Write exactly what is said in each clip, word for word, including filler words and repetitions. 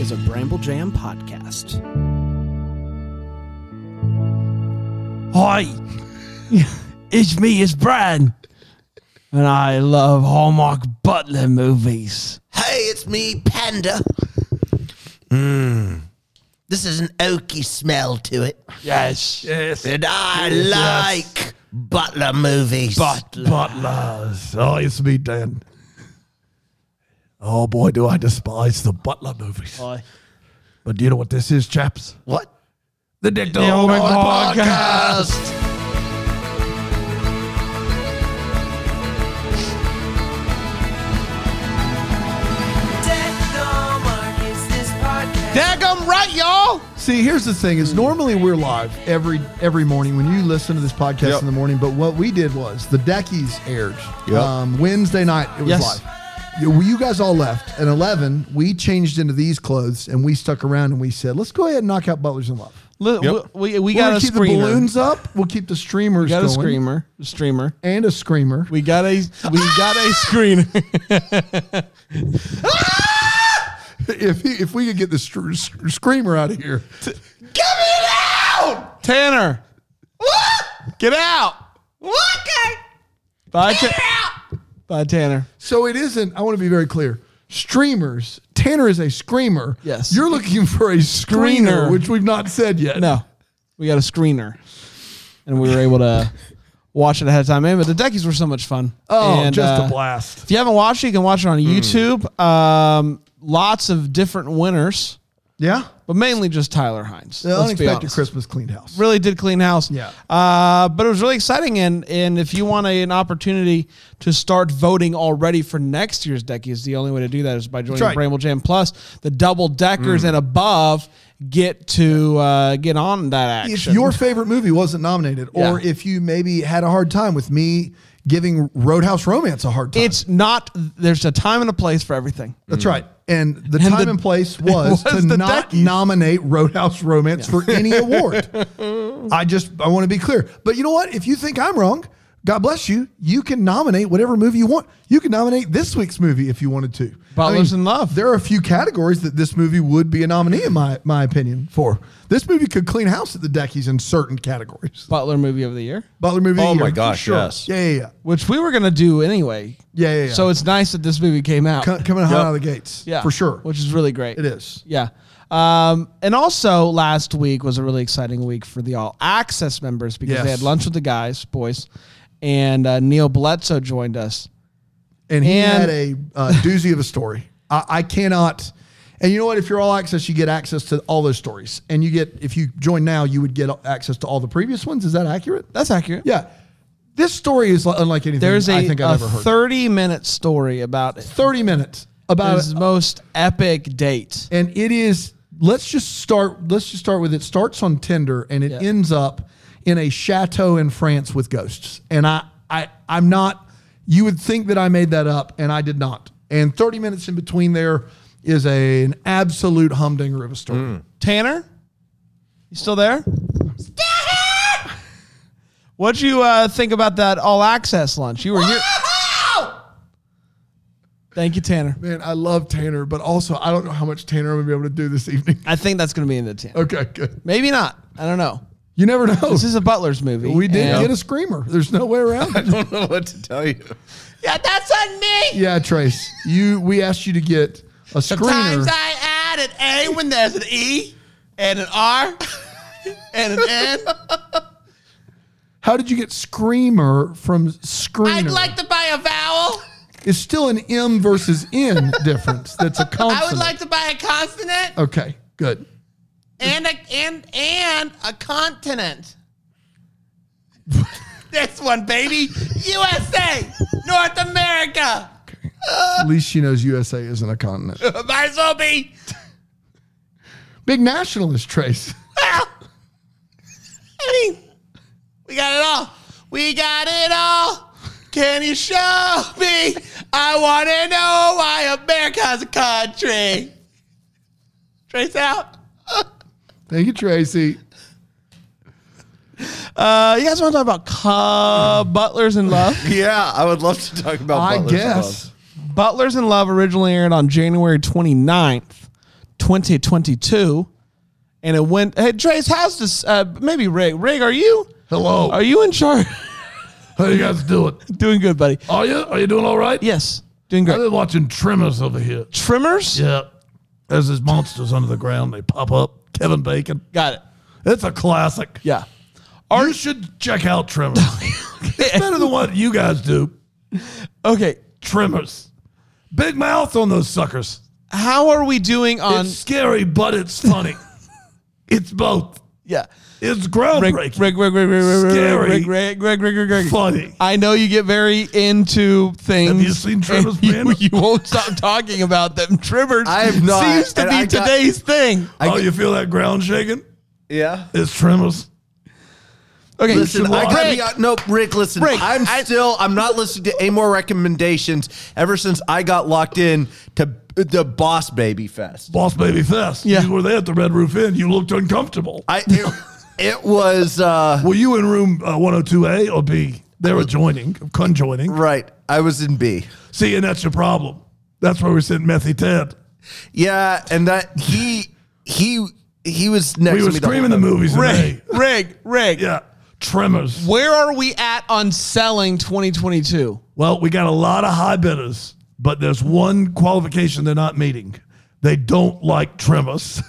is a Bramble Jam podcast. Hi, it's me, it's Brad, and I love Hallmark Butler movies. Hey, it's me, Panda. Mmm. This is an oaky smell to it. Yes. Yes. And I Yes. like Butler movies. Butler. Butlers. Oh, it's me, Dan. Oh, boy, do I despise the Butler movies. Hi. But do you know what this is, chaps? What? The Dick The Hallmark Podcast. Daggum right, y'all. See, here's the thing: is normally we're live every every morning when you listen to this podcast Yep. in the morning. But what we did was the Deckies aired Yep. um, Wednesday night. It was Yes. live. You, you guys all left at eleven. We changed into these clothes and we stuck around and we said, "Let's go ahead and knock out Butlers in Love." Look, Yep. we, we, we We're got gonna a keep screener. the balloons up. We'll keep the streamers We got going a screamer. A streamer. and a screamer. We got a we got a screener. if he, if we could get the str- str- screamer out of here, Get me out! Tanner. What? Get out. What? Bye, Get Ta- out! Bye, Tanner. so it isn't. I want to be very clear. Streamers. Tanner is a screamer. Yes. You're looking for a screener, Screener. which we've not said yet. No, we got a screener, and we were able to watch it ahead of time. Man, but the Deckies were so much fun. Oh, And, just uh, a blast. If you haven't watched it, you can watch it on YouTube. Um, lots of different winners, Yeah. but mainly just Tyler Hines. The let's be unexpected honest. Christmas cleaned house. Really did clean house. Yeah. Uh, but it was really exciting. And and if you want a, an opportunity to start voting already for next year's Deckies, the only way to do that is by joining right. Bramble Jam Plus. The double deckers and above get to uh, get on that action. If your favorite movie wasn't nominated, or Yeah. if you maybe had a hard time with me giving Roadhouse Romance a hard time. It's not. There's a time and a place for everything. That's right. And the And time the- and place was, was to the not Deckies. nominate Roadhouse Romance for any award. I just, I want to be clear. But you know what? If you think I'm wrong, God bless you. You can nominate whatever movie you want. You can nominate this week's movie if you wanted to. Butlers in Love. There are a few categories that this movie would be a nominee, in my, my opinion, for. This movie could clean house at the Deckies in certain categories. Butler movie of the year, Butler movie. Oh of the my year, for gosh, sure. yes. Yeah, yeah, yeah. which we were gonna do anyway. Yeah, yeah, yeah. So it's nice that this movie came out. Co- coming hot out of the gates. Yeah, for sure. which is really great. It is. Yeah. Um, and also last week was a really exciting week for the All Access members because Yes. they had lunch with the guys, boys, and uh, Neil Bledsoe joined us. And he And- had a uh, doozy of a story. I, I cannot. And you know what? If you're all access, you get access to all those stories. And you get, if you join now, you would get access to all the previous ones. Is that accurate? That's accurate. Yeah. This story is unlike anything There's a, I think a I've ever heard. thirty minute story about thirty minutes about his most epic date. and it is. Let's just start. Let's just start with it. Starts on Tinder and it Yeah. ends up in a chateau in France with ghosts. And I, I, I'm not. You would think that I made that up, and I did not. And thirty minutes in between there is a, an absolute humdinger of a story. Tanner, you still there? What'd you uh, think about that All Access lunch? You were here. Thank you, Tanner. Man, I love Tanner, but also I don't know how much Tanner I'm gonna be able to do this evening. I think that's going to be in the ten. Okay, good. Maybe not. I don't know. You never know. This is a Butler's movie. We did and- get a screamer. There's no way around I it. don't know what to tell you. Yeah, that's on me. Yeah, Trace. You we asked you to get a screener. Sometimes I add an A when there's an E and an R and an N. How did you get screamer from screener? I'd like to buy a vowel. It's still an M versus N difference. That's a consonant. I would like to buy a consonant Okay, good. and a and and a continent. This one, baby. U S A, North America. At least she knows U S A isn't a continent. Might as well be. Big nationalist, Trace. Well, I mean, we got it all. We got it all. Can you show me? I want to know why America's a country. Trace out. Thank you, Tracy. Uh, you guys want to talk about uh, Butlers in Love? Yeah, I would love to talk about I Butlers in guess. Love. Butlers in Love originally aired on January twenty-ninth, twenty twenty-two, and it went. Hey, Trace, how's this? Uh, maybe Rig. Rig, are you? Hello. Are you in charge? How you guys doing? Doing good, buddy. Are you? Are you doing all right? Yes, doing I've great. been watching Tremors over here. Trimmers? Yeah. There's these monsters under the ground. They pop up. Kevin Bacon. Got it. It's a classic. Yeah. You should check out Tremors. It's better than what you guys do. Okay. Tremors. Big mouth on those suckers. How are we doing on? It's scary, but it's funny. It's both. Yeah. It's Rig, groundbreaking. Rig, Rig, Rig, Rig, Rig, Scary. Rig, Rig, Rig, Rig, Rig, Rig. Funny. I know you get very into things. Have you seen Tremors, and you, Brandon? you won't stop talking about them. Tremors I have not, seems to and be I got- today's thing. Oh, you feel that ground shaking? Yeah. It's Tremors. Okay, Listen, so I gotta Rick, be, uh, no, Rick, listen, Rick, I'm I- still, I'm not listening to any more recommendations ever since I got locked in to the Boss Baby Fest. Boss Baby Fest. Yeah. You were there at the Red Roof Inn. You looked uncomfortable. I, it, it was, uh, Were you in room uh, one oh two A or B? They were joining, conjoining. right. I was in B. See, and that's your problem. That's where we sent Methy Ted. Yeah. And that he, he, he was next We to were me. screaming the whole movies in Rig, A. Rig, Rig. Yeah. Tremors. Where are we at on selling twenty twenty-two? Well, we got a lot of high bidders, but there's one qualification they're not meeting. They don't like Tremors.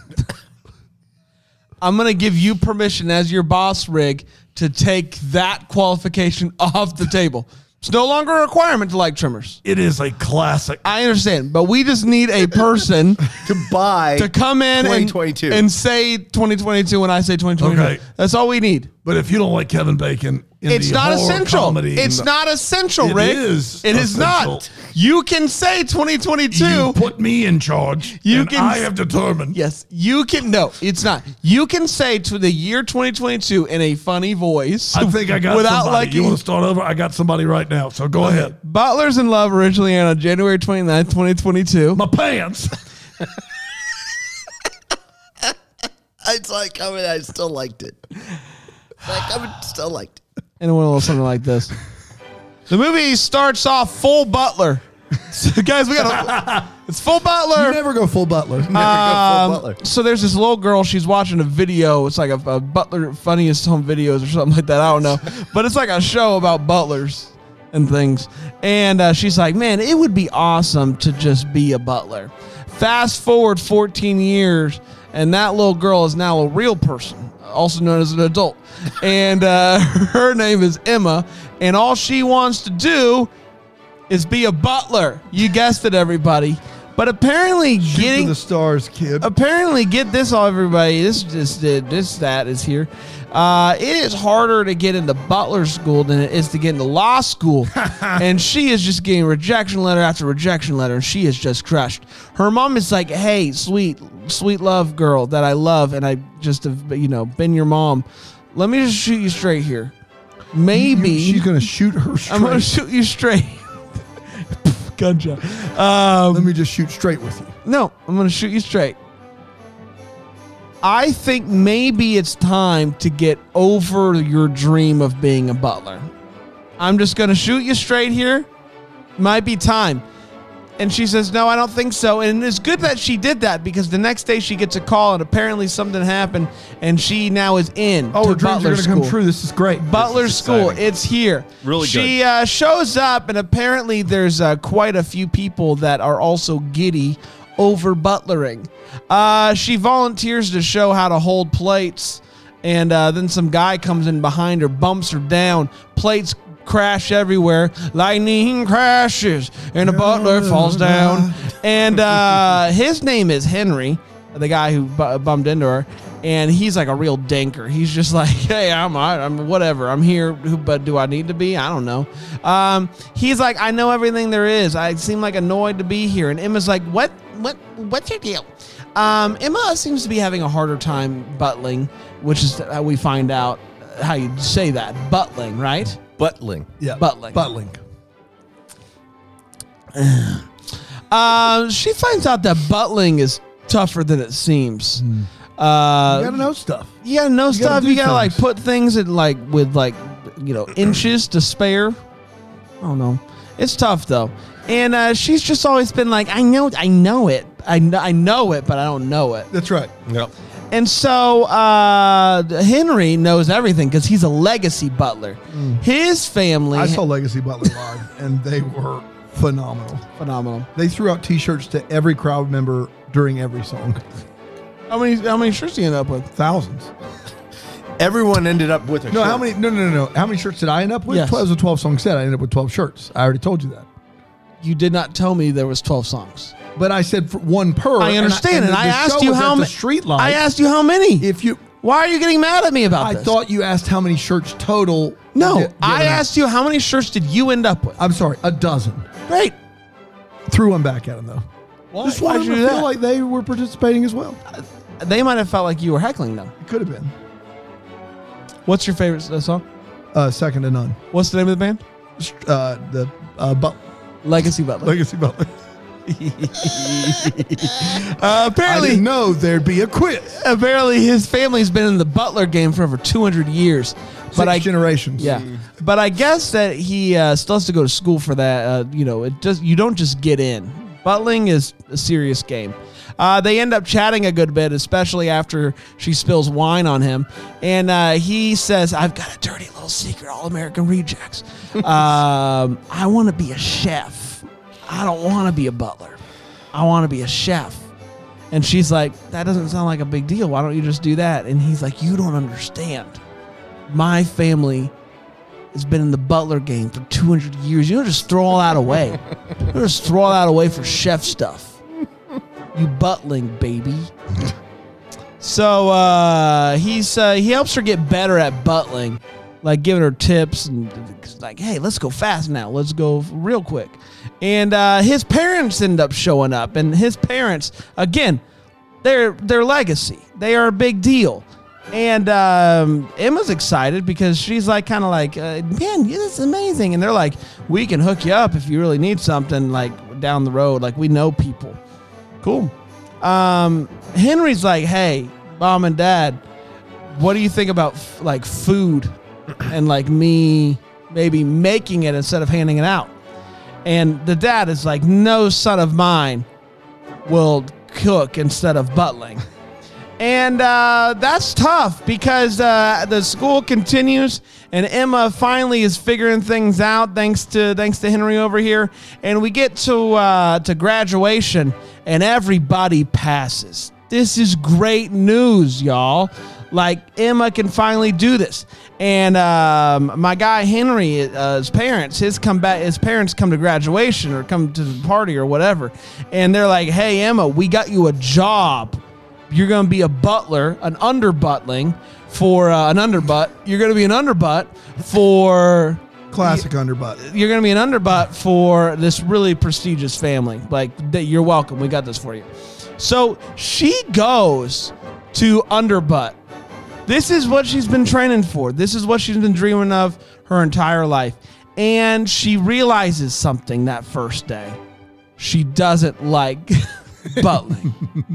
I'm going to give you permission as your boss, Rig, to take that qualification off the table. It's no longer a requirement to like Trimmers. It is a classic. I understand, but we just need a person to buy to come in twenty and, twenty-two. and say twenty twenty-two when I say twenty twenty-two. Okay. That's all we need. But if you don't like Kevin Bacon, in It's the not horror essential. comedy, It's not essential, It Rick. is It is essential. not. You can say twenty twenty-two. You put me in charge. You and can I s- have determined. Yes, you can. No, it's not. You can say to the year twenty twenty-two in a funny voice. I think I got without somebody. liking. You want to start over? I got somebody right now. So go ahead. Butlers in Love originally aired on January twenty-ninth, twenty twenty-two. My pants. It's like, I mean, I still liked it. Like, I would still liked it. And it went a little something like this. The movie starts off full Butler. So guys, we got a, it's full Butler. You never go full Butler. Never go full Um, Butler. So there's this little girl. She's watching a video. It's like a, a Butler funniest home videos or something like that. I don't know, but it's like a show about butlers and things. And uh, she's like, "Man, it would be awesome to just be a butler." Fast forward fourteen years, and that little girl is now a real person, also known as an adult, and uh, her name is Emma. And all she wants to do is be a butler. You guessed it, everybody. But apparently, Shoot getting for the stars, kid. apparently, get this, all everybody. This just did this. That is here. Uh, it is harder to get into butler school than it is to get into law school, and she is just getting rejection letter after rejection letter, and she is just crushed. Her mom is like, "Hey, sweet, sweet love girl that I love, and I just have, you know, been your mom. Let me just shoot you straight here. Maybe She's going to shoot her straight. I'm gonna shoot you straight." Gunshot. Um, Let me just shoot straight with you. No, I'm going to shoot you straight. I think maybe it's time to get over your dream of being a butler. I'm just going to shoot you straight here. Might be time. And she says, "No, I don't think so." And it's good that she did that, because the next day she gets a call and apparently something happened and she now is in Oh, to her dreams butler are going to school. come true. This is great. Butler This is School, exciting. it's here. Really She uh, shows up, and apparently there's uh, quite a few people that are also giddy over butlering. Uh, she volunteers to show how to hold plates, and uh, then some guy comes in behind her, bumps her down. Plates crash everywhere. Lightning crashes, and the butler falls down. And uh, his name is Henry, the guy who bu- bumped into her. And he's like a real dinker. He's just like, "Hey, I'm, I'm whatever. I'm here, who- but do I need to be? I don't know." Um, he's like, "I know everything there is. I seem like annoyed to be here." And Emma's like, "What? What? What's your deal?" Um, Emma seems to be having a harder time butling, which is how we find out how you say that, butling, right? Buttling. Yeah. Buttling. Buttling. Uh, she finds out that butling is tougher than it seems. Uh, You got to know stuff. You gotta know You stuff. gotta do you gotta like things. put things in like with like you know inches to spare. I don't know. It's tough though, and uh, she's just always been like, "I know, I know it," I, kn- I know it, but I don't know it. That's right. Yep. And so uh, Henry knows everything because he's a legacy butler. His family, I saw Legacy Butler live, and they were phenomenal. phenomenal. They threw out T-shirts to every crowd member during every song. How many how many shirts do you end up with? Thousands. Everyone ended up with a No, shirt. how many? No, no, no, no. How many shirts did I end up with? Yes. twelve, it was a twelve-song set. I ended up with twelve shirts. I already told you that. You did not tell me there was twelve songs. But I said for one per. I understand, and the- I the asked show you was how at the many. street light. I asked you how many. if you. Why are you getting mad at me about I this? thought you asked how many shirts total. no. the- the I other night. asked you how many shirts did you end up with? I'm sorry, a dozen. Great. Threw one back at them though. Why? Just Why'd wanted you them do to feel that? like they were participating as well. They might have felt like you were heckling them. It could have been. What's your favorite uh, song? Uh, second to none. What's the name of the band? Uh, the uh, but Legacy Butler. Legacy Butler. uh, I apparently, didn't know there'd be a quiz. apparently his family's been in the Butler game for over two hundred years. Six But I generations. Yeah, but I guess that he uh, still has to go to school for that. Uh, you know, it just you don't just get in. Butling is a serious game. Uh, they end up chatting a good bit, especially after she spills wine on him, and uh, he says, "I've got a dirty little secret, All American Rejects. um, I want to be a chef. I don't want to be a butler. I want to be a chef." And she's like, "That doesn't sound like a big deal. Why don't you just do that?" And he's like, "You don't understand. My family has been in the butler game for two hundred years. You don't just throw all that away. You don't just throw all that away for chef stuff. You butling, baby." So uh, he's uh, he helps her get better at butling, like giving her tips and like, "Hey, let's go fast now. Let's go real quick." And uh, his parents end up showing up, and his parents, again, they're they're legacy. They are a big deal. And um, Emma's excited because she's like, kind of like, uh, "Man, yeah, this is amazing." And they're like, "We can hook you up if you really need something, like down the road. Like, we know people." Cool. Um, Henry's like, "Hey, mom and dad, what do you think about f- like food and like me maybe making it instead of handing it out?" And the dad is like, "No son of mine will cook instead of butling." And uh, that's tough because uh, the school continues, and Emma finally is figuring things out thanks to thanks to Henry over here. And we get to uh, to graduation, and everybody passes. This is great news, y'all. Like, Emma can finally do this. And um, my guy Henry, uh, his parents, his come back, his parents come to graduation or come to the party or whatever, and they're like, "Hey, Emma, we got you a job. You're going to be a butler, an underbutling for uh, an underbutt. You're going to be an underbutt for Classic underbutt. you're going to be an underbutt for this really prestigious family. Like, th- you're welcome. We got this for you." So she goes to underbutt. This is what she's been training for. This is what she's been dreaming of her entire life. And she realizes something that first day. She doesn't like butling.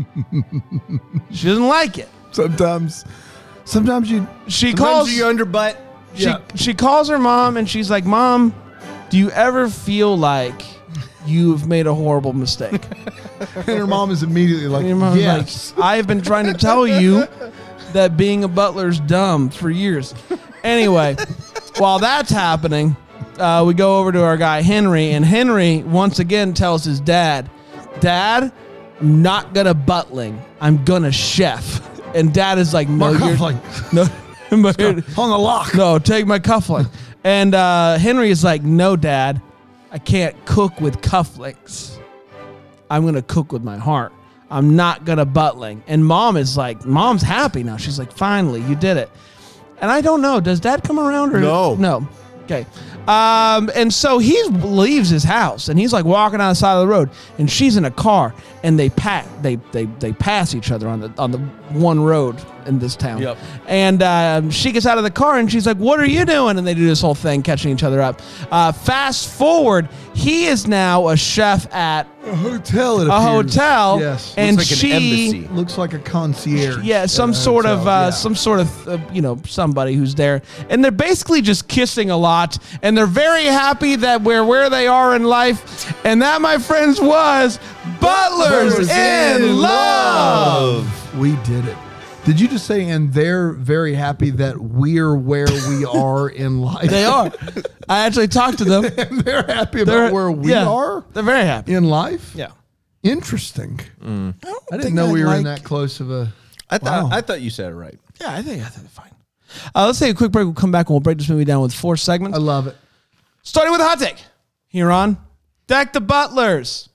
She doesn't like it. Sometimes, sometimes you. She Sometimes calls you underbutt. she, Yeah. she calls her mom and she's like, "Mom, do you ever feel like you've made a horrible mistake?" And her mom is immediately like, And your mom's "Yes." like, "I have been trying to tell you that being a butler's dumb for years." Anyway, while that's happening, uh, we go over to our guy Henry, and Henry once again tells his dad, "Dad, I'm not gonna butling. I'm gonna chef." And Dad is like, "No, My you're cufflink. no, On the lock. no, take my cufflink." And uh, Henry is like, "No, Dad, I can't cook with cufflinks. I'm going to cook with my heart. I'm not going to butling." And Mom is like, Mom's happy now. She's like, "Finally, you did it." And I don't know, does Dad come around or No. No. Okay. Um, and so he leaves his house and he's like walking on the side of the road, and she's in a car, and they pat they they they pass each other on the on the one road, in this town. Yep. And um, she gets out of the car and she's like, "What are you doing?" And they do this whole thing, catching each other up. Uh, fast forward, he is now a chef at A hotel. It a appears. hotel. Yes. And Looks like an she. embassy. Looks like a concierge. Yeah, some at a sort of, hotel. uh, Yeah. some sort of, uh, you know, somebody who's there, and they're basically just kissing a lot, and they're very happy that we're where they are in life, and that, my friends, was Butlers Butlers in in Love. We did it. Did you just say, and they're very happy that we're where we are in life? They are. I actually talked to them. And they're happy about They're where we yeah, are They're very happy. in life? Yeah. Interesting. I, I didn't know we were in that close of a. I thought Wow. I thought you said it right. Yeah, I think I think it's fine. Uh, let's take a quick break. We'll come back and we'll break this movie down with four segments. I love it. Starting with a hot take here on Deck the Butlers.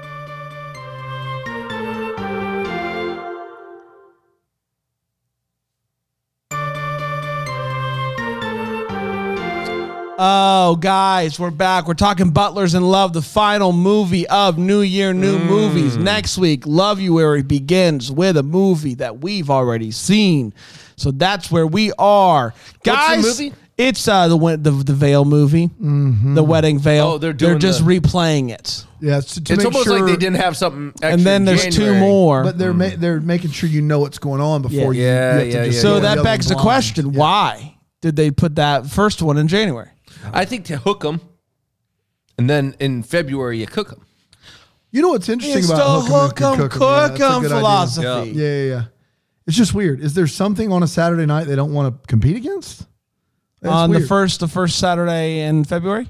Oh, guys, we're back. We're talking Butlers in Love, the final movie of New Year, New Mm. Movies. Next week, Lovuary begins with a movie that we've already seen. So that's where we are. Guys, movie? It's uh, the, wed- the the Veil movie, Mm-hmm. the Wedding Veil. Oh, they're doing just the- replaying it. Yeah, it's, to It's make almost sure, like they didn't have something extra And then in there's two January. more. But they're ma- they're making sure you know what's going on before you. Yeah, you have to yeah, just yeah, go so in that the begs the blind. question, why did they put that first one in January? I think to hook them, and then in February you cook them. You know what's interesting It's about the hook 'em and hook 'em, cook 'em? Yeah, cook that's a 'em good idea. philosophy. Yeah, yeah, yeah. It's just weird. Is there something on a Saturday night they don't want to compete against? That's On the weird. first the first Saturday in February.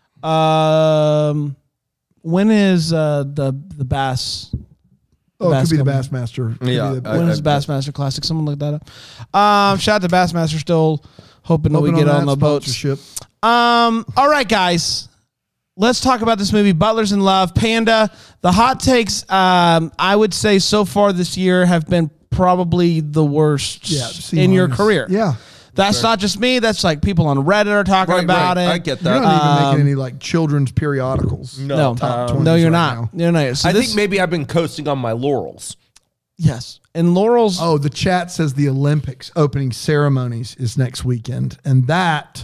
Um, when is uh, the the Bass? Oh, it could be the basketball. Bassmaster. Could be Yeah, the- I- When is Bassmaster Classic? Someone look that up. Um, shout out to Bassmaster. Still hoping that Hoping we get on, that the boats. sponsorship. Um, all right, guys. Let's talk about this movie, Butlers in Love. Panda, the hot takes, um, I would say so far this year have been probably the worst Yeah, C in your minus. career. Yeah. That's not just me. That's like people on Reddit are talking Right, about right. it. I get You're that. not even Um, making any like children's periodicals. No, Top no, twenties you're right not. now. You're not. So I this- think maybe I've been coasting on my laurels. yes. And Laurel's. Oh, the chat says the Olympics opening ceremonies is next weekend, and that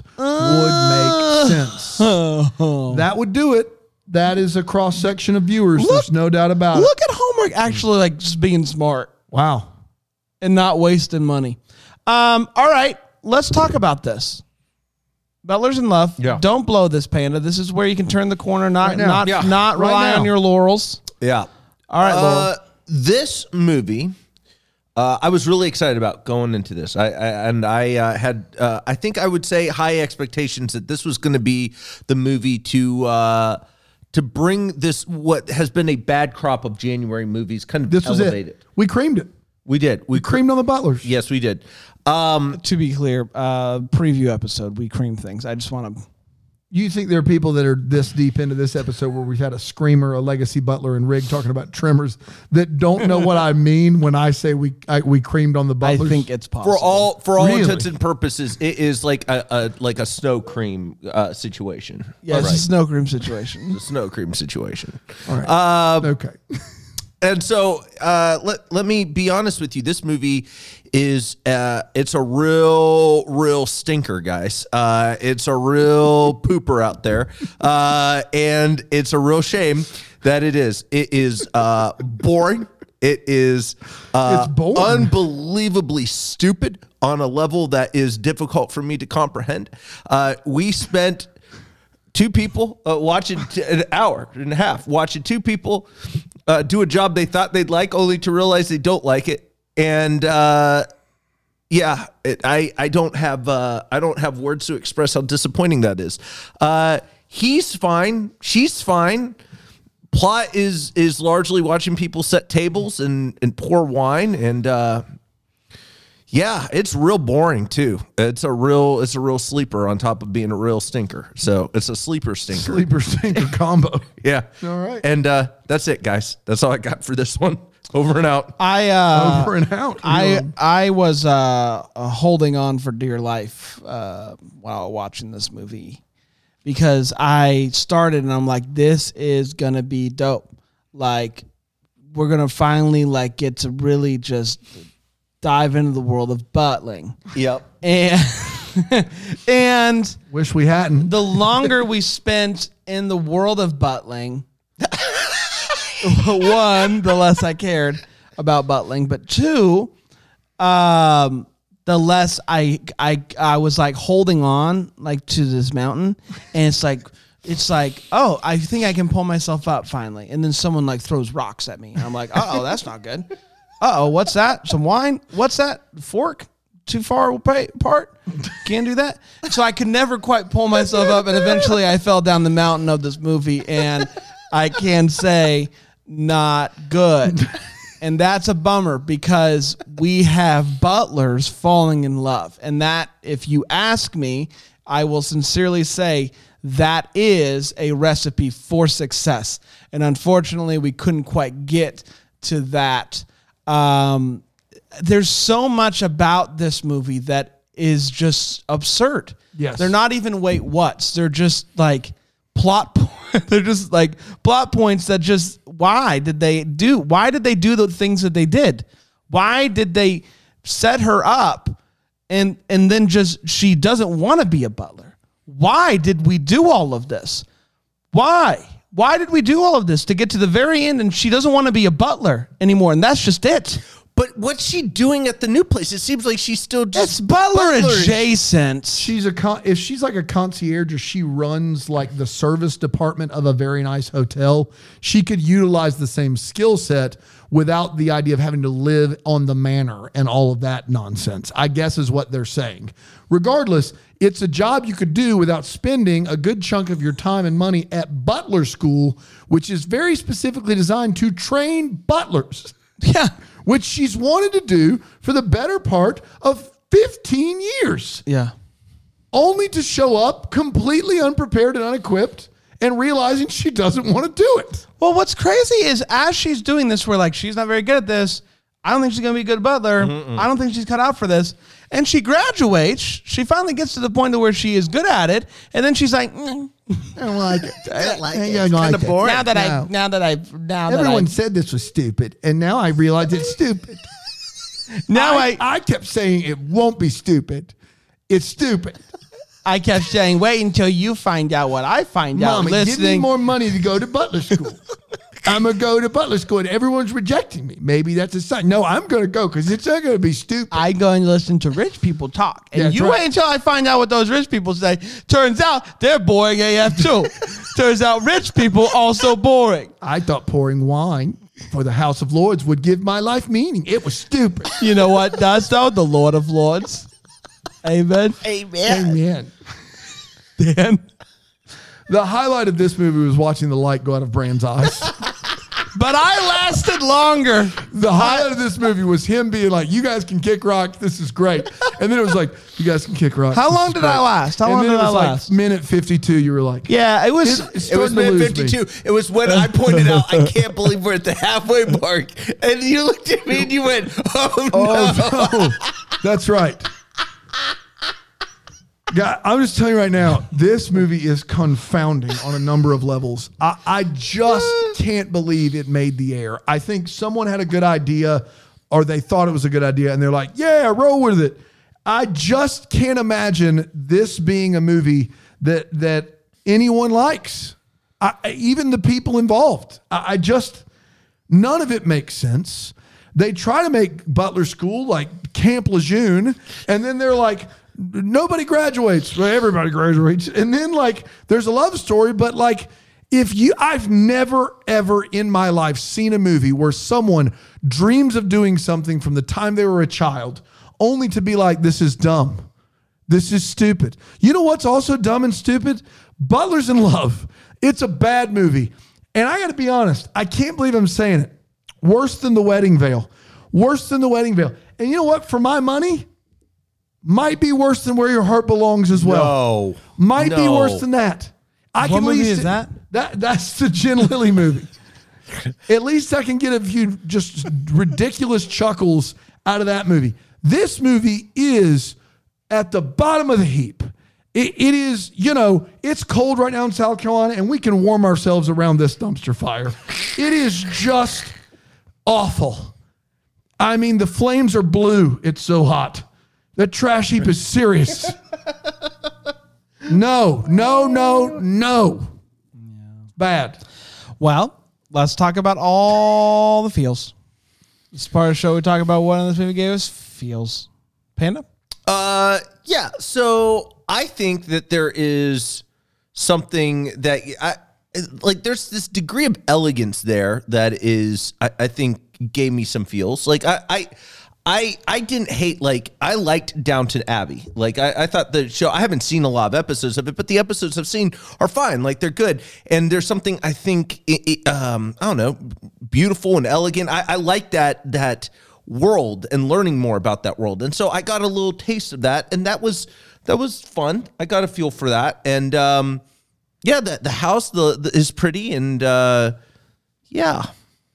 Uh. would make sense. That would do it. That is a cross section of viewers. Look- There's no doubt about Look it. at Hallmark actually like just being smart Wow. and not wasting money. Um, all right, let's talk about this. Butlers in Love. Yeah. Don't blow this, Panda. This is where you can turn the corner, not Right now. not Yeah. not Right rely now. on your laurels. Yeah. All right, Laurel. Uh, this movie, uh, I was really excited about going into this. I, I and I uh, had, uh, I think I would say, high expectations that this was going to be the movie to uh, to bring this what has been a bad crop of January movies kind of This was elevate it. We creamed it. We did. We Creamed on the Butlers. Yes, we did. Um, To be clear, uh, preview episode, we cream things. I just want to. You think there are people that are this deep into this episode where we've had a screamer, a legacy butler, and Rig talking about trimmers that don't know what I mean when I say we I, we creamed on the I Butlers? think it's possible. for all for all Really? intents and purposes, it is like a, a like a snow cream uh, situation. yeah, it's Right. a snow cream situation. A snow cream situation. All right. Uh, okay. And so uh, let let me be honest with you. This movie is uh, it's a real real stinker, guys. Uh, it's a real pooper out there, uh, and it's a real shame that it is. It is uh, boring. It is uh, It's boring. unbelievably stupid on a level that is difficult for me to comprehend. Uh, we spent. Two people uh, watching t- an hour and a half, watching two people uh, do a job they thought they'd like, only to realize they don't like it. And uh, yeah, it, I I don't have uh, I don't have words to express how disappointing that is. Uh, he's fine, she's fine. Plot is is largely watching people set tables and and pour wine and. Uh, Yeah, it's real boring too. It's a real it's a real sleeper on top of being a real stinker. So it's a sleeper stinker. Sleeper stinker combo. Yeah. All right. And uh, that's it, guys. That's all I got for this one. Over and out. I uh, Over and out. I I was uh, uh, holding on for dear life uh, while watching this movie because I started and I'm like, this is gonna be dope. Like, we're gonna finally like get to really just dive into the world of buttling. Yep. And and Wish we hadn't. the longer we spent in the world of buttling, one, the less I cared about buttling, but two, um, the less I I I was like holding on like to this mountain, and it's like it's like oh, I think I can pull myself up finally, and then someone like throws rocks at me, and I'm like, uh oh, that's not good. Uh oh, what's that? Some wine? What's that? Fork? Too far apart? Can't do that. So I could never quite pull myself up, and eventually I fell down the mountain of this movie, and I can say not good. And that's a bummer because we have butlers falling in love. And that, if you ask me, I will sincerely say that is a recipe for success. And unfortunately, we couldn't quite get to that. Um, there's so much about this movie that is just absurd. Yes. They're not even wait what's. They're just like plot points. They're just like plot points that just, why did they do, why did they do the things that they did? Why did they set her up and, and then just, she doesn't want to be a butler? Why did we do all of this? Why? Why did we do all of this to get to the very end and she doesn't want to be a butler anymore? And that's just it. But what's she doing at the new place? It seems like she's still just It's butler butler. adjacent. She's a con- if she's like a concierge or she runs like the service department of a very nice hotel, she could utilize the same skill set without the idea of having to live on the manor and all of that nonsense, I guess is what they're saying. Regardless, it's a job you could do without spending a good chunk of your time and money at butler school, which is very specifically designed to train butlers. Yeah. Which she's wanted to do for the better part of fifteen years. Yeah. Only to show up completely unprepared and unequipped and realizing she doesn't want to do it. Well, what's crazy is as she's doing this, we're like, she's not very good at this. I don't think she's going to be a good butler. Mm-mm. I don't think she's cut out for this. And she graduates. She finally gets to the point where she is good at it. And then she's like, mm, I don't like it. I don't like I it. don't It's like kind of it. boring. now that I, No. now that I, now Everyone that said this was stupid, and now I realize it's stupid. I, now I, I, I kept saying it won't be stupid. It's stupid. I kept saying, wait until you find out what I find out. Mama, give me Listening. more money to go to butler school. I'm going to go to butler school, and everyone's rejecting me. Maybe that's a sign. No, I'm going to go because it's not going to be stupid. I go and listen to rich people talk. And Yeah, that's you right. wait until I find out what those rich people say. Turns out they're boring A F too. Turns out rich people also boring. I thought pouring wine for the House of Lords would give my life meaning. It was stupid. You know what does though? The Lord of Lords. Amen. Amen. Amen. Dan. The highlight of this movie was watching the light go out of Bran's eyes. But I lasted longer. The highlight of this movie was him being like, you guys can kick rock. This is great. And then it was like, you guys can kick rock. How This long is did great. I last? How and long then did it I was last? like minute fifty-two. You were like, Yeah, it was. It- it's It was starting to minute lose me. fifty-two. It was when I pointed out, I can't believe we're at the halfway mark. And you looked at me and you went, oh, no. Oh, no. That's right. God, I'm just telling you right now, this movie is confounding on a number of levels. I, I just can't believe it made the air. I think someone had a good idea or they thought it was a good idea and they're like, yeah, roll with it. I just can't imagine this being a movie that that anyone likes. I, even the people involved. I, I just, none of it makes sense. They try to make Butler School like Camp Lejeune, and then they're like, nobody graduates. Well, everybody graduates. And then like there's a love story, but like if you, I've never ever in my life seen a movie where someone dreams of doing something from the time they were a child only to be like, this is dumb. This is stupid. You know what's also dumb and stupid? Butler's in Love. It's a bad movie. And I got to be honest, I can't believe I'm saying it. Worse than The Wedding Veil. Worse than The Wedding Veil. And you know what? For my money, might be worse than Where Your Heart Belongs as well. No. Might be No. worse than that. I What can movie at least is that? That that's the Jen Lilly movie. At least I can get a few just ridiculous chuckles out of that movie. This movie is at the bottom of the heap. It, it is, you know, it's cold right now in South Carolina, and we can warm ourselves around this dumpster fire. It is just awful. I mean, the flames are blue. It's so hot. That trash heap is serious. No, no, no, no. It's bad. Well, let's talk about all the feels. This is part of the show we talk about what this movie gave us. Feels. Panda? Uh, yeah. So I think that there is something that I like. There's this degree of elegance there that is, I, I think, gave me some feels. Like I, I, I, I didn't hate. Like I liked Downton Abbey. Like I, I thought the show. I haven't seen a lot of episodes of it, but the episodes I've seen are fine. Like they're good. And there's something I think, it, it, um, I don't know, beautiful and elegant. I, I like that that. world and learning more about that world. And so I got a little taste of that, and that was that was fun. I got a feel for that. And um yeah, the the house the, the is pretty, and uh yeah.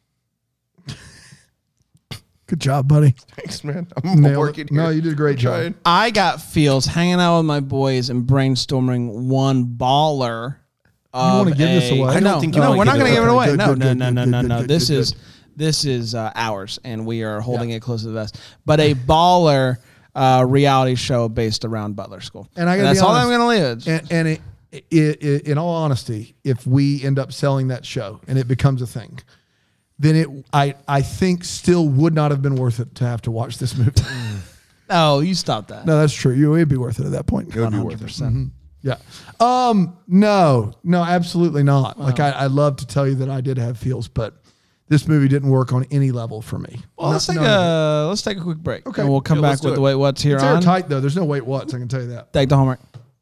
Good job, buddy. Thanks, man. I'm Nailed working it. here. No, you did a great job. Trying. I got feels hanging out with my boys and brainstorming one baller. You want to give this a- away? I don't no, think you no, wanna we're give not it going to give it away. away. Good, No, good, no, good, no, good, no, good, no, good, no. good, This good, is good. this is uh, ours, and we are holding it close to the vest. But a baller uh, reality show based around Butler School. And I gotta that's be all honest, I'm going to leave it. And, and it, it, it, in all honesty, if we end up selling that show and it becomes a thing, then it I I think still would not have been worth it to have to watch this movie. Oh, you stop that. No, that's true. You it'd be worth it at that point. one hundred percent. Yeah. Um. No. No. Absolutely not. Like I, I love to tell you that I did have feels, but this movie didn't work on any level for me. Well, let's No- take none of it. a let's take a quick break. Okay. and we'll come Yeah, back let's do with it. the wait what's here It's on. airtight though. There's no wait what's. I can tell you that. Take the homework.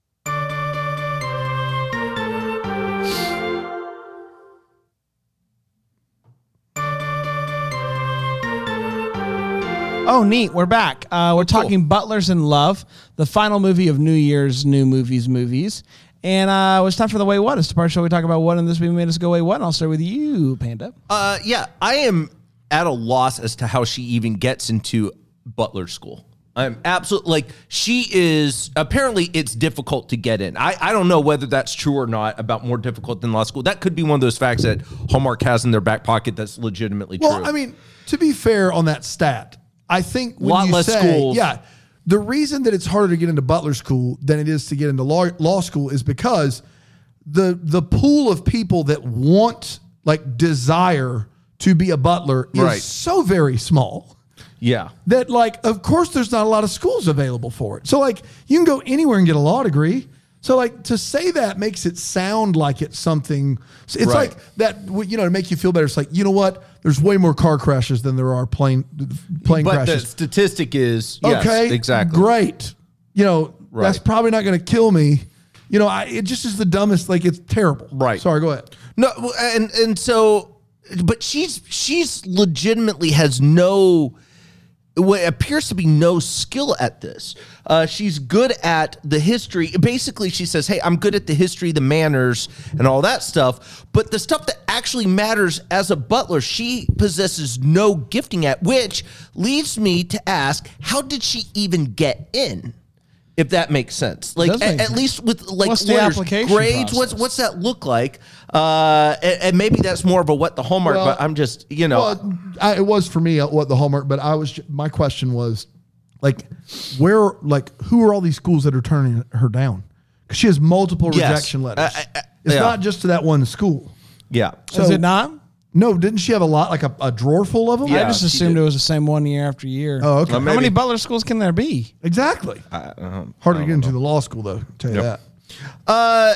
Oh, neat. We're back. Uh, we're talking Butlers in Love, the final movie of New Year's New Movies movies. And uh, it's time for the Wait What. It's the part of the show we talk about what in this movie made us go, wait, what? And I'll start with you, Panda. Uh, yeah, I am at a loss as to how she even gets into Butler School. I'm absolutely like she is. Apparently, it's difficult to get in. I, I don't know whether that's true or not about more difficult than law school. That could be one of those facts that Hallmark has in their back pocket that's legitimately Well, true. I mean, to be fair on that stat, I think when Lot you less say, schools. yeah, the reason that it's harder to get into Butler School than it is to get into law, law school is because the the pool of people that want, like, desire to be a butler is Right. so very small yeah. that, like, of course, there's not a lot of schools available for it. So, like, you can go anywhere and get a law degree. So, like, to say that makes it sound like it's something. It's Right. like that, you know, to make you feel better. It's like, you know what? There's way more car crashes than there are plane plane But crashes. the statistic is yes, Okay, exactly. great. You know, Right. that's probably not going to kill me. You know, I, it just is the dumbest. Like, it's terrible. Right. Sorry, go ahead. No, and and so, but she's she's legitimately has no, what appears to be no skill at this. Uh, she's good at the history. Basically, she says, "Hey, I'm good at the history, the manners, and all that stuff." But the stuff that actually matters as a butler, she possesses no gifting at. Which leads me to ask, how did she even get in? If that makes sense, like does at, make at sense. least with like What's the lawyers, application grades, what's process? what's that look like? Uh, and, and maybe that's more of a what the Hallmark. Well, but I'm just you know, Well, I, it was for me uh, what the Hallmark, but I was my question was like, where, like, who are all these schools that are turning her down? Because she has multiple Yes. rejection letters. I- I- it's yeah. not just to that one school. yeah. So, Is it not? No, didn't she have a lot, like a, a drawer full of them? I Yeah, just she assumed did. it was the same one year after year. Oh, okay. Well, How many maybe. Butler schools can there be? Exactly. uh, Harder to get into the law school, though. I'll tell you Yep. that. Uh,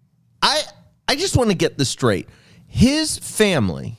I I just want to get this straight. His family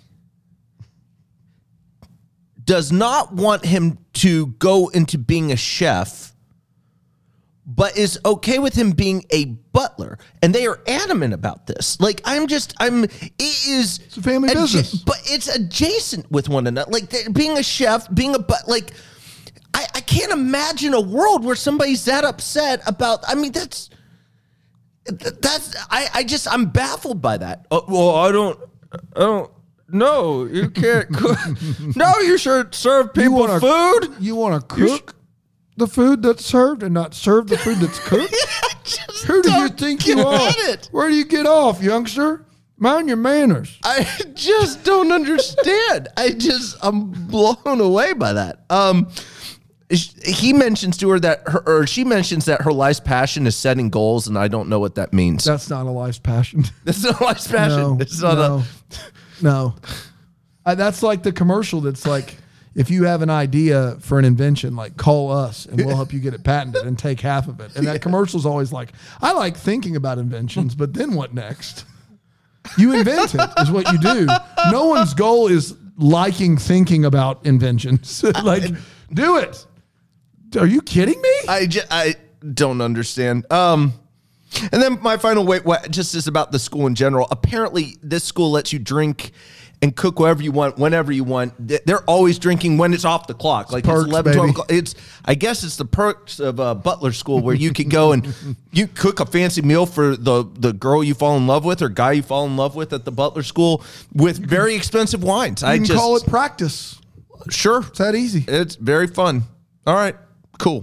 does not want him to go into being a chef, but is okay with him being a butler, and they are adamant about this. Like I'm just, I'm. It is It's a family business. but it's adjacent with one another. Like th- being a chef, being a but, like I, I can't imagine a world where somebody's that upset about. I mean, that's that's I, I just I'm baffled by that. Oh, well, I don't, I don't. No, you can't cook. No, you should serve people wanna- food. You want to cook the food that's served and not serve the food that's cooked? Just Who do you don't think get you are? it. Where do you get off, youngster? Mind your manners. I just don't understand. I just I'm blown away by that. Um, he mentions to her that her, or she mentions that her life's passion is setting goals, and I don't know what that means. That's not a life's passion. That's not a life's passion. No, it's not no, a. no. Uh, that's like the commercial that's like, if you have an idea for an invention, like call us and we'll help you get it patented and take half of it. And that commercial's always like, I like thinking about inventions, but then what next? You invent it is what you do. No one's goal is liking thinking about inventions. Like, do it. Are you kidding me? I, ju- I don't understand. Um, and then my final wait, what, just is about the school in general. Apparently, this school lets you drink and cook whatever you want, whenever you want. They're always drinking when it's off the clock. Like perks, it's eleven, twelve baby. o'clock. It's, I guess it's the perks of uh, Butler School where you could go and you cook a fancy meal for the, the girl you fall in love with or guy you fall in love with at the Butler School with very expensive wines. You I can just call it practice. Sure. It's that easy. It's very fun. All right, cool.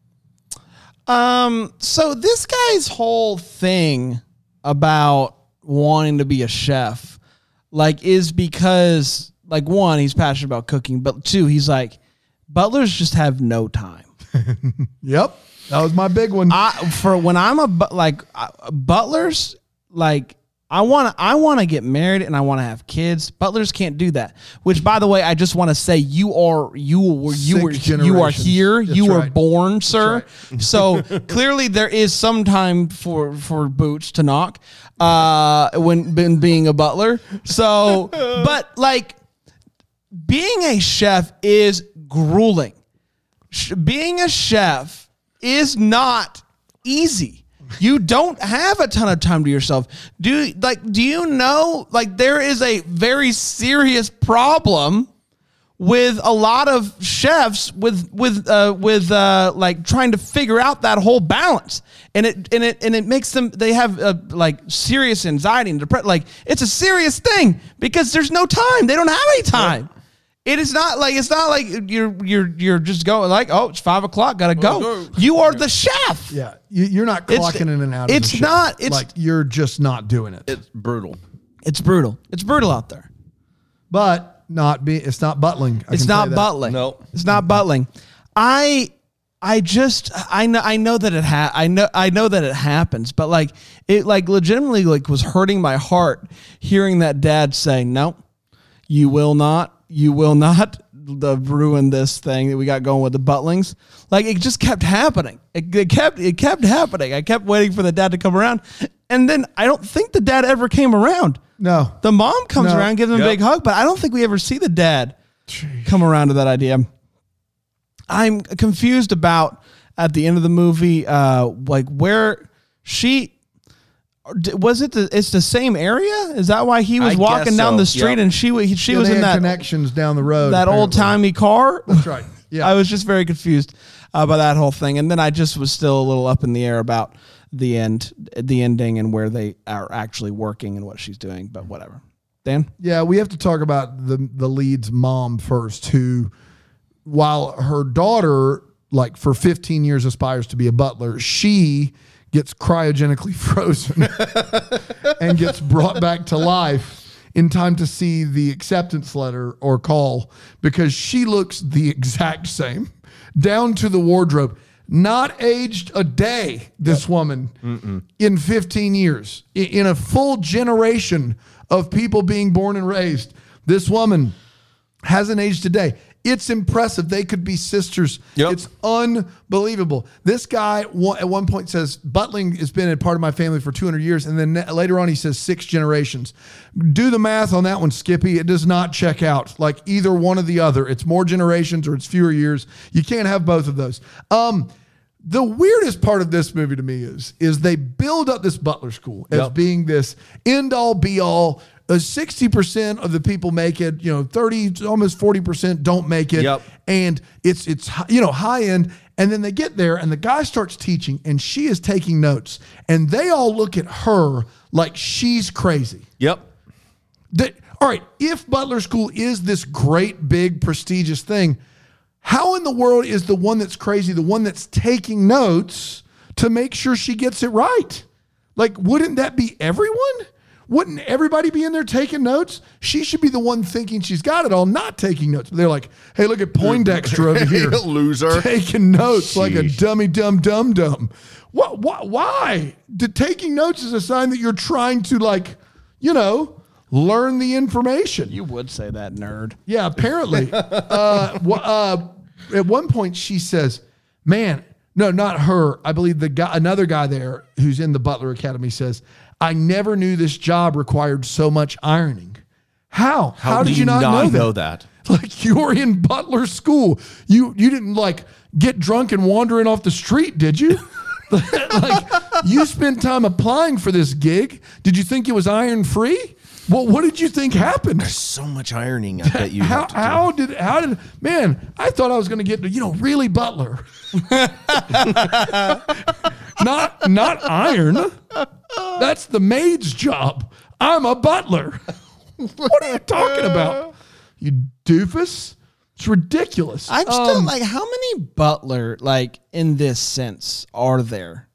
Um, so this guy's whole thing about wanting to be a chef, like, is because, like, one, he's passionate about cooking, but two, he's like, butlers just have no time. Yep. That was my big one. I for when I'm a bu- like uh, butlers, like I want to I want to get married and I want to have kids. Butlers can't do that. Which, by the way, I just want to say you are you were you Six were you are generations. here. That's you were right. born, sir. So clearly there is some time for for boots to knock uh, when when being a butler. So, but like being a chef is grueling. Sh- being a chef is not easy. You don't have a ton of time to yourself. Do like do you know like there is a very serious problem with a lot of chefs with with uh, with uh, like trying to figure out that whole balance, and it and it and it makes them they have uh, like serious anxiety and depression. Like it's a serious thing because there's no time. They don't have any time. It is not like it's not like you're you're you're just going like, oh, it's five o'clock, gotta go. You are the chef. Yeah, you, you're not It's- clocking in and out. Of it's the show. not- it's- like you're just not doing it. It's brutal. It's brutal. It's brutal out there. But not be. It's not butling. I It's can tell not you that. buttling. No. It's not buttling. I I just I know I know that it ha- I know I know that it happens, but like it like legitimately like was hurting my heart hearing that dad say, "No, you will not. You will not the ruin this thing that we got going with the Butlings." Like it just kept happening. It, it kept it kept happening. I kept waiting for the dad to come around, and then I don't think the dad ever came around. No. The mom comes No. around, gives him Yep. a big hug, but I don't think we ever see the dad come around to that idea. I'm confused about at the end of the movie, uh, like where she was it. The, it's the same area. Is that why he was I walking guess down so. the street Yep. and she wa- she Yeah, was they in had that connections down the road. that old timey car? That's right. Yeah. I was just very confused uh, by that whole thing, and then I just was still a little up in the air about the end, the ending, and where they are actually working and what she's doing. But whatever, Dan. Yeah, we have to talk about the the lead's mom first, who, while her daughter, like for fifteen years, aspires to be a butler, she gets cryogenically frozen and gets brought back to life in time to see the acceptance letter or call because she looks the exact same, down to the wardrobe. Not aged a day, this woman, Mm-mm. in fifteen years, I- in a full generation of people being born and raised. This woman hasn't aged a day. It's impressive. They could be sisters. Yep. It's unbelievable. This guy one, at one point says, Butling has been a part of my family for two hundred years. And then later on, he says six generations. Do the math on that one, Skippy. It does not check out like either one or the other. It's more generations or it's fewer years. You can't have both of those. Um, The weirdest part of this movie to me is, is they build up this Butler School as Yep. being this end all be all. Uh, sixty percent of the people make it, you know, thirty, almost forty percent don't make it. Yep. And it's, it's, hi- you know, high end. And then they get there and the guy starts teaching and she is taking notes and they all look at her like she's crazy. Yep. That, all right, if Butler School is this great, big, prestigious thing, how in the world is the one that's crazy, the one that's taking notes to make sure she gets it right? Like, wouldn't that be everyone? Wouldn't everybody be in there taking notes? She should be the one thinking she's got it all, not taking notes. They're like, hey, look at Poindexter over here. Loser. Taking notes like a Sheesh. dummy dumb dum dum. What, what, why? Did taking notes is a sign that you're trying to, like, you know, learn the information. You would say that, nerd. Yeah, apparently. uh, wh- uh, at one point, she says, man, no, not her. I believe the guy, another guy there who's in the Butler Academy says, I never knew this job required so much ironing. How? How, How did do you not, know, that? know that? Like, you were in Butler school. You you didn't, like, get drunk and wandering off the street, did you? Like, you spent time applying for this gig. Did you think it was iron free? Well, what did you think happened? So much ironing. I bet you How, have to do. how did how did man? I thought I was going to get, you know, really Butler, not not iron. That's the maid's job. I'm a butler. What are you talking about? You doofus! It's ridiculous. I just Um, don't like how many butler, like in this sense, are there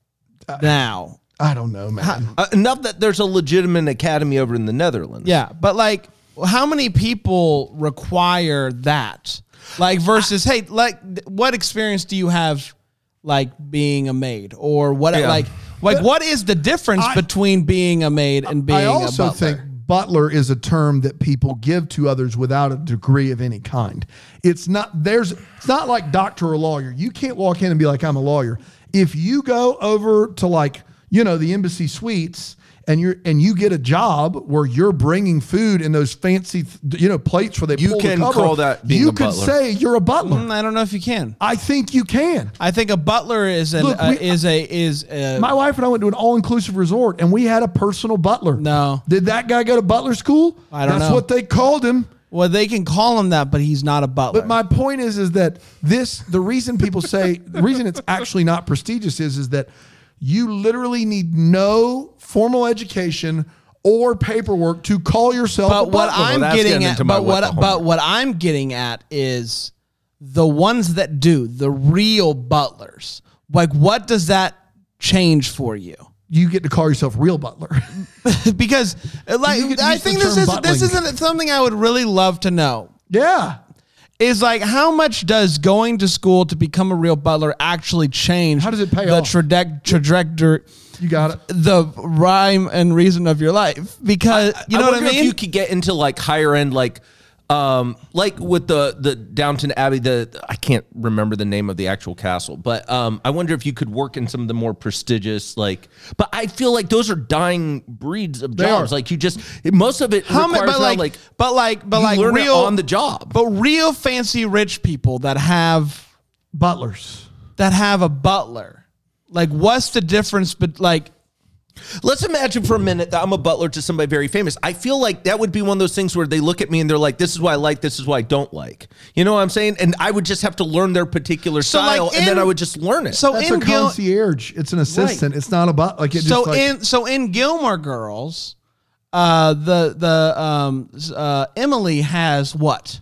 now? I don't know, man. Uh, enough that there's a legitimate academy over in the Netherlands. Yeah, but like, how many people require that? Like versus, hey, like, th- what experience do you have, like being a maid, or what? Yeah. Like, like what is the difference I- between being a maid and being I also a butler? think butler is a term that people give to others without a degree of any kind. It's not there's it's not like doctor or lawyer. You can't walk in and be like, I'm a lawyer. If you go over to, like, you know, the Embassy Suites and you're and you get a job where you're bringing food in those fancy, you know, plates where they You pull can the cover call off, that being you a could butler. say you're a butler. Mm, I don't know if you can. I think you can. I think a butler is an Look, uh, we- is a is a, My wife and I went to an all-inclusive resort, and we had a personal butler. No. Did that guy go to butler school? I don't That's know. what they called him. well, they can call him that, but he's not a butler. But my point is, is that this, the reason people say, the reason it's actually not prestigious is, is that you literally need no formal education or paperwork to call yourself a But what butler. I'm that's getting getting at, into my but what what, the but homework. what I'm getting at is the ones that do the real butlers. Like, what does that change for you? you get to call yourself real butler. Because, like, You get to I use the think this term is this butling. isn't something I would really love to know. Yeah. Is like, how much does going to school to become a real butler actually change? How does it pay the off? traje- trajectory, You got it. the rhyme and reason of your life? Because you know I what I wonder mean. if you could get into like higher end, like, um, like with the the Downton Abbey. The I can't remember the name of the actual castle, but um, I wonder if you could work in some of the more prestigious, like. But I feel like those are dying breeds of They jobs. are. Like you just most of it How many, requires but now, like, like but like, but you like learn it real on the job. But real fancy rich people that have Butlers. that have a butler, like, what's the difference? But like, Let's imagine for a minute that I'm a butler to somebody very famous. I feel like that would be one of those things where they look at me and they're like, this is what I like, this is what I don't like. You know what I'm saying? And I would just have to learn their particular So, like, style, and in- then I would just learn it. so That's in a Gil, concierge. It's an assistant. It's not a but. Like it so just like, in so in Gilmore Girls, uh, the the um uh Emily has what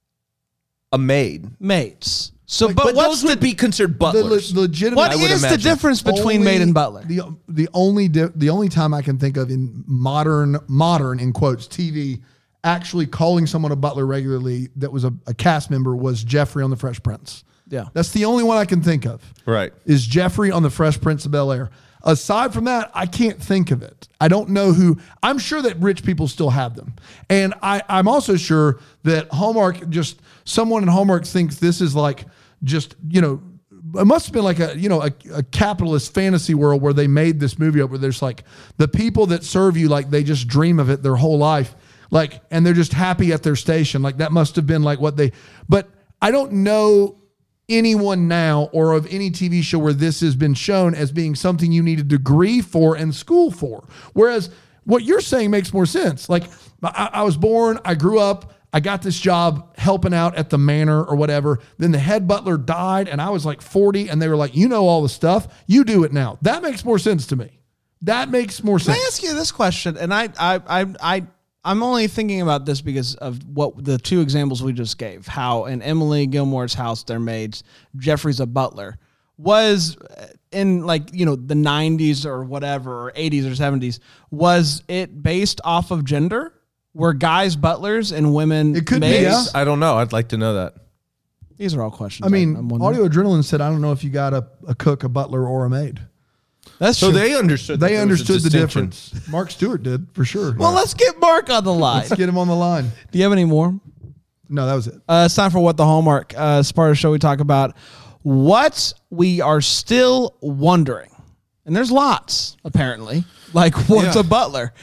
a maid. mates. So, But, but, what's those the would be considered the butlers. le- legitimate. what I would is the imagine. difference between only- maid and butler? The the only di- the only time I can think of in modern modern in quotes T V actually calling someone a butler regularly that was a, a cast member was Jeffrey on the Fresh Prince. Yeah. That's the only one I can think of. Right. Is Jeffrey on the Fresh Prince of Bel-Air. Aside from that, I can't think of it. I don't know who. I'm sure that rich people still have them. And I, I'm also sure that Hallmark, just someone in Hallmark thinks this is like just, you know, it must have been like a, you know, a, a capitalist fantasy world where they made this movie up where there's like the people that serve you, like they just dream of it their whole life. Like, and they're just happy at their station. Like that must have been like what they, but I don't know anyone now or of any T V show where this has been shown as being something you need a degree for and school for. Whereas what you're saying makes more sense. Like I, I was born, I grew up, I got this job helping out at the manor or whatever. Then the head butler died and I was like forty and they were like, you know all the stuff, you do it now. That makes more sense to me. That makes more Can I sense. ask you this question? And I, I, I, I, I'm only thinking about this because of what the two examples we just gave. How in Emily Gilmore's house, they're maids. Jeffrey's a butler. Was in like, you know, the nineties or whatever, or eighties or seventies, was it based off of gender? Were guys butlers and women It could be, maids? yeah. I don't know. I'd like to know that. These are all questions. I mean, I'm wondering. Audio Adrenaline said, I don't know if you got a, a cook, a butler, or a maid. That's So true. they understood. that They there was a understood the distinction. difference. Mark Stewart did, for sure. well, let's get Mark on the line. Let's get him on the line. Do you have any more? No, that was it. Uh, it's time for What the Hallmark. Uh, it's part of the show we talk about what we are still wondering. And there's lots, apparently. Like, what's Yeah. a butler?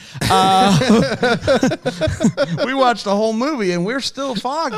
Uh, we watched the whole movie, and we're still foggy.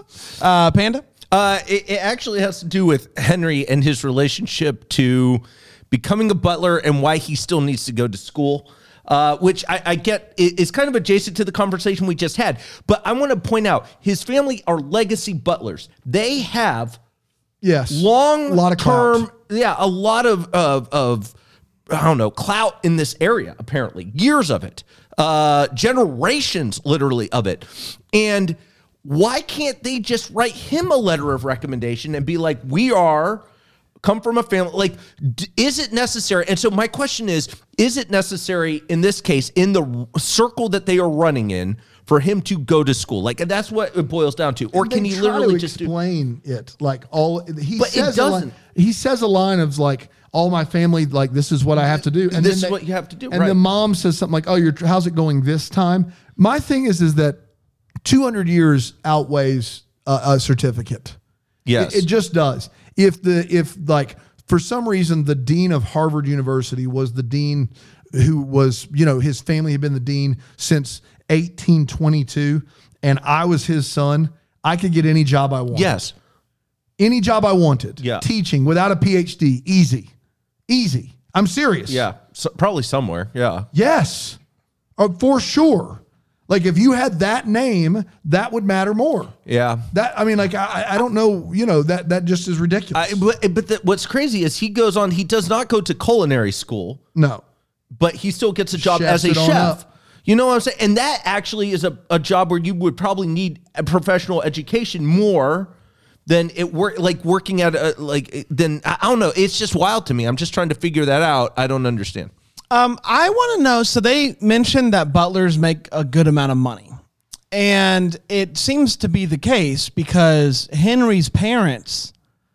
Uh, Panda? Uh, it, it actually has to do with Henry and his relationship to becoming a butler and why he still needs to go to school. Uh, which I, I get is kind of adjacent to the conversation we just had. But I want to point out his family are legacy butlers. They have Yes. long A lot of term, clout. yeah, a lot of, of, of, I don't know, clout in this area, apparently. Years of it. Uh, generations, literally, of it. And why can't they just write him a letter of recommendation and be like, we are... come from a family, like, d- is it necessary? And so my question is, is it necessary in this case, in the r- circle that they are running in, for him to go to school? Like, and that's what it boils down to. Or can They he try literally to just do... explain it? Like all he But it says a line, doesn't. he says a line of like all my family, like this is what I have to do. And This then is they- what you have to do, And right. the mom says something like, "Oh, you're how's it going this time?" My thing is, is that two hundred years outweighs a, a certificate. Yes. It, it just does. If the if like for some reason the dean of Harvard University was the dean who was, you know, his family had been the dean since eighteen twenty-two, and I was his son, I could get any job I wanted. Yes. Any job I wanted. Yeah. Teaching without a P H D. Easy. Easy. I'm serious. Yeah. So, probably somewhere. Yeah. Yes. Uh, for sure. Like if you had that name, that would matter more. Yeah. That I mean, like I, I don't know, you know, that that just is ridiculous. I, but but the, what's crazy is he goes on, he does not go to culinary school, no. but he still gets a job Chefs as a it on chef. up. You know what I'm saying? And that actually is a, a job where you would probably need a professional education more than it work like working at a like then I I don't know. It's just wild to me. I'm just trying to figure that out. I don't understand. Um, I want to know. So they mentioned that butlers make a good amount of money, and it seems to be the case because Henry's parents,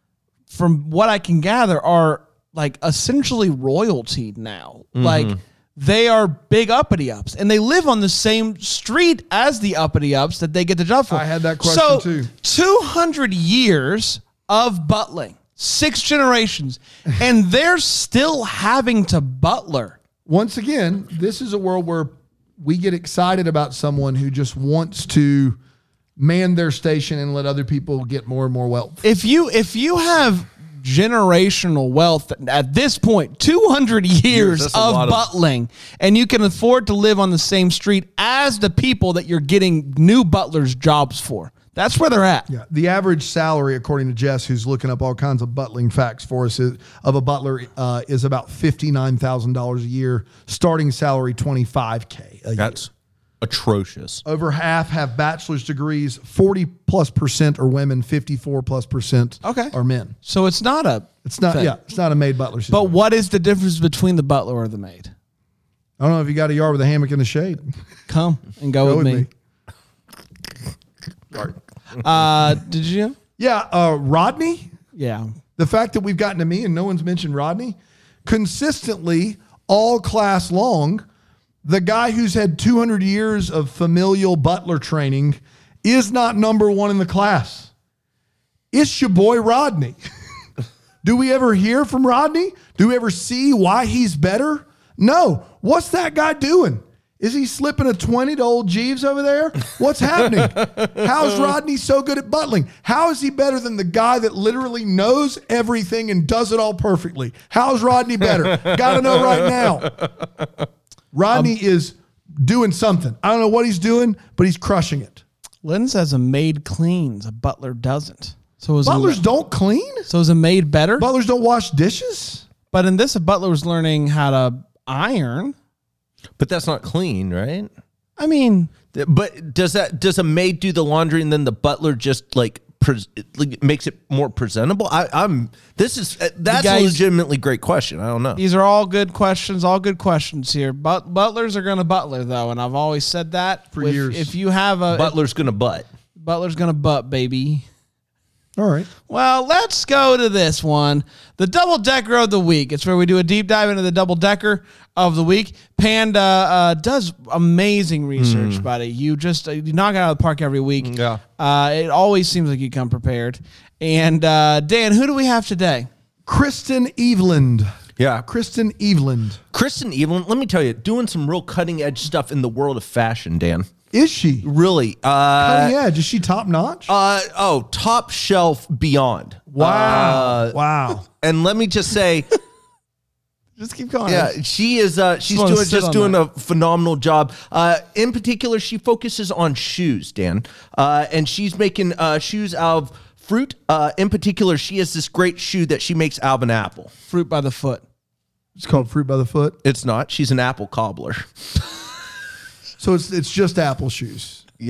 from what I can gather, are like essentially royalty now. Like they are big uppity ups, and they live on the same street as the uppity ups that they get the job for. I had that question so, too. two hundred years of butling, six generations, and they're still having to butler. Once again, this is a world where we get excited about someone who just wants to man their station and let other people get more and more wealth. If you if you have generational wealth at this point, two hundred years that's a of lot of- butling, and you can afford to live on the same street as the people that you're getting new butlers jobs for. That's where they're at. Yeah, the average salary, according to Jess, who's looking up all kinds of butling facts for us, is, of a butler uh, is about fifty-nine thousand dollars a year. Starting salary, twenty-five K a year. That's atrocious. Over half have bachelor's degrees. forty plus percent are women. fifty-four plus percent Okay. are men. So it's not a It's not, thing. yeah, it's not a maid butler system. But what is the difference between the butler or the maid? I don't know if you got a yard with a hammock in the shade. Come and go, Go with, with me. me. Uh, did you? Yeah, uh, Rodney. Yeah. The fact that we've gotten to me and no one's mentioned Rodney, consistently all class long, the guy who's had two hundred years of familial butler training is not number one in the class. It's your boy Rodney. Do we ever hear from Rodney? Do we ever see why he's better? No. What's that guy doing? Is he slipping a twenty to old Jeeves over there? What's happening? How's Rodney so good at butling? How is he better than the guy that literally knows everything and does it all perfectly? How's Rodney better? Got to know right now. Rodney um, is doing something. I don't know what he's doing, but he's crushing it. Lynn says a maid cleans, a butler doesn't. So is Butlers a, don't clean? So is a maid better? Butlers don't wash dishes? But in this, a butler was learning how to iron. But that's not clean, right? I mean, But does that does a maid do the laundry and then the butler just like pres- it like, makes it more presentable? I, I'm. This is uh, that's guys- a legitimately great question. I don't know. These are all good questions, all good questions here. But butlers are going to butler, though, and I've always said that. For if, years. If you have a... Butler's gonna butt. Butler's going to butt, baby. All right. Well, let's go to this one. The double decker of the week. It's where we do a deep dive into the double decker of the week. Panda uh, does amazing research, buddy. You just uh, you knock it out of the park every week. Yeah. Uh, it always seems like you come prepared. And uh, Dan, who do we have today? Kristen Eveland. Yeah. Kristen Eveland. Kristen Evelyn, let me tell you, doing some real cutting edge stuff in the world of fashion, Dan. Is she? Really. Uh, Cutting edge. Is she top notch? uh, oh, top shelf beyond. wow. Uh, wow. and let me just say, Just keep going. yeah, she is. Uh, she's wanna doing sit just on doing that. a phenomenal job. Uh, in particular, she focuses on shoes, Dan, uh, and she's making uh, shoes out of fruit. Uh, in particular, she has this great shoe that she makes out of an apple. Fruit by the foot. It's called Fruit by the Foot. It's not. She's an apple cobbler. So it's it's just apple shoes. Yeah,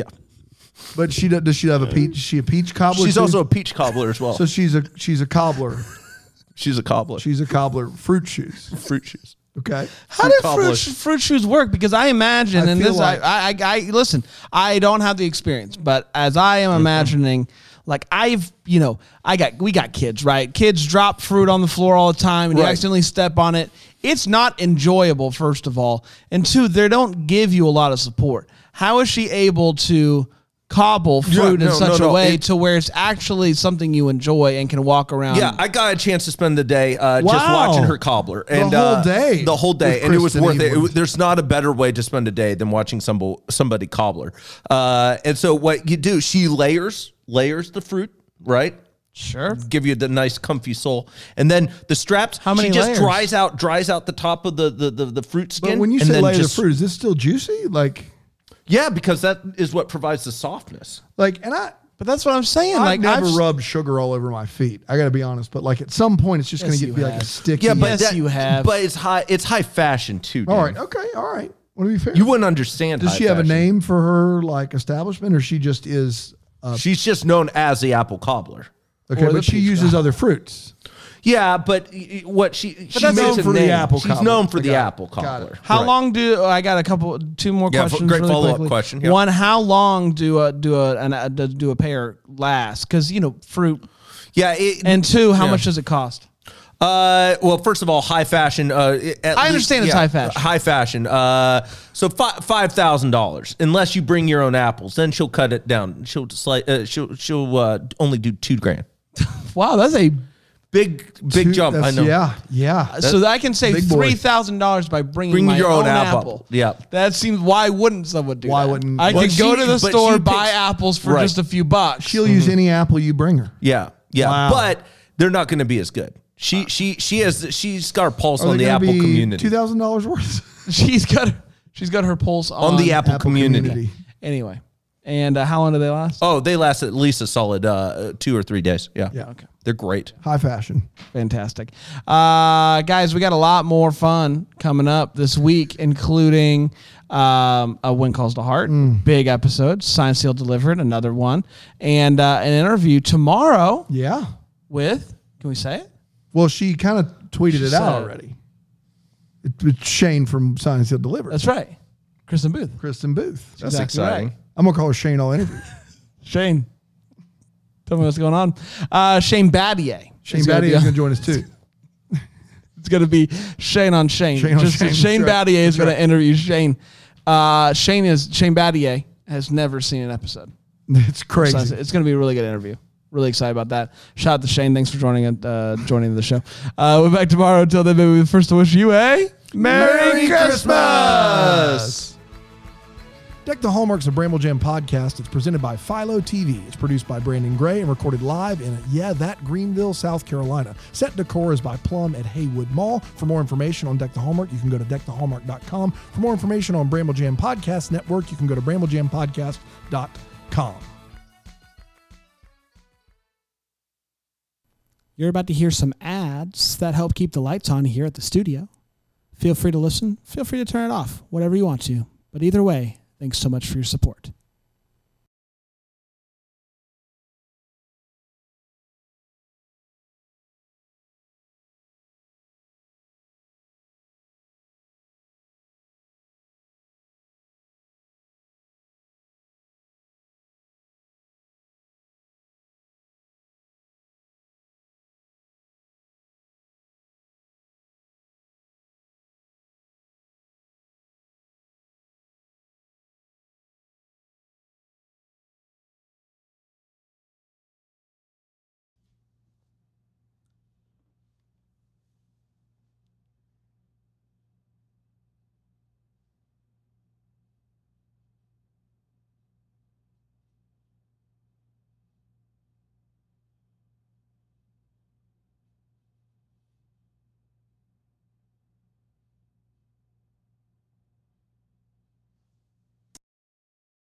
But she does, does she have a peach? Is she a peach cobbler? she's too? also a peach cobbler as well. So she's a she's a cobbler. she's a cobbler. She's a cobbler. Fruit shoes. fruit shoes. Okay. How Fruit do fruit, cobbler. sh- fruit shoes work? Because I imagine, I and feel this, like- I, I, I, listen, I don't have the experience, but as I am imagining, like I've, you know, I got, we got kids, right? Kids drop fruit on the floor all the time, and you Right. accidentally step on it. It's not enjoyable, first of all, and two, they don't give you a lot of support. How is she able to cobble fruit Yeah, in no, such no, a no, way it- to where it's actually something you enjoy and can walk around? Yeah, I got a chance to spend the day uh, just Wow. watching her cobbler, and whole uh, day the whole day, with and it was Kristen worth it. it. Eveland. was- There's not a better way to spend a day than watching somebody somebody cobbler. Uh, and so what you do, she layers layers the fruit, right? Sure. Give you the nice comfy sole, and then the straps. How many She just layers? dries out dries out the top of the the the, the fruit skin. But when you and say then layer just, the fruit, is this still juicy? Like, yeah, because that is what provides the softness. like, and I. But that's what I'm saying. I've like never I've, rubbed sugar all over my feet. I got to be honest, but like at some point, it's just Yes, going to you get be like a have. sticky. Yeah, but Yes, that, you have. But it's high. It's high fashion too. all Dan. right, okay, all right. Want to be fair? You wouldn't understand. Does high she have a fashion. name for her like establishment, or she just is? Uh, She's just known as the apple cobbler. okay, Or the but she peach uses other fruits. Yeah, but y- y- what she she that's makes known a for the name. apple She's cobbler. known for I the got it. apple Got it. cobbler. How Right. long do oh, I got a couple, two more Yeah, questions? great really follow-up quickly. question, yeah. One, how long do a do a an, a do a pear last? Because you know fruit. Yeah, it, And two, how Yeah. much does it cost? uh, well, first of all, high fashion. Uh, at I understand it's high fashion. High fashion. Uh, so fi- five thousand dollars, unless you bring your own apples. Then she'll cut it down. She'll slight. Uh, she'll she'll uh, only do two grand. Wow, that's a Big big Two- jump. I that's- know. Yeah, yeah. so I can save big boy. three thousand dollars by bringing Bring my your own own apple. apple. Yeah. that seems. Why wouldn't someone do Why that? wouldn't- I Well, could go she- to the but store, she buy picks- apples for Right. just a few bucks. She'll use any apple you bring her. Yeah, yeah, Wow. but they're not going to be as good. She she she has she's got her pulse Are on they the gonna apple be community. Two thousand dollars worth she's got she's got her pulse on, on the apple, Apple community. community. Anyway, and uh, how long do they last? Oh, they last at least a solid uh, two or three days. Yeah, Yeah. Okay. they're great. High fashion. Fantastic. Uh, guys, we got a lot more fun coming up this week, including um, a When Calls to Heart, big episode, Signed, Sealed, Delivered, another one, and uh, an interview tomorrow Yeah. with, can we say it? Well, she kind of tweeted She it said out it. already. It, it's Shane from Sign and Sealed Delivered. That's right. Kristen Booth. Kristen Booth. That's exactly exciting. right. I'm gonna call her Shane all interview. Shane, tell me what's going on. Uh, Shane Battier. Shane is gonna Battier be is on- gonna join us too. It's going to be Shane on Shane. Shane on Just Shane, Shane that's right. Battier is That's going right. to interview Shane. Uh, Shane is Shane Battier has never seen an episode. It's So crazy. it's going to be a really good interview. Really excited about that. Shout out to Shane. Thanks for joining it, uh, joining the show. Uh, we're back tomorrow. Until then, baby, first to wish you a Merry, Christmas. Deck the Hallmarks of Bramble Jam podcast. It's presented by Philo T V. It's produced by Brandon Gray and recorded live in, yeah, that Greenville, South Carolina. Set decor is by Plum at Haywood Mall. For more information on Deck the Hallmark, you can go to deck the hallmark dot com. For more information on Bramble Jam Podcast Network, you can go to bramble jam podcast dot com. You're about to hear some ads that help keep the lights on here at the studio. Feel free to listen. Feel free to turn it off, whatever you want to. But either way, thanks so much for your support.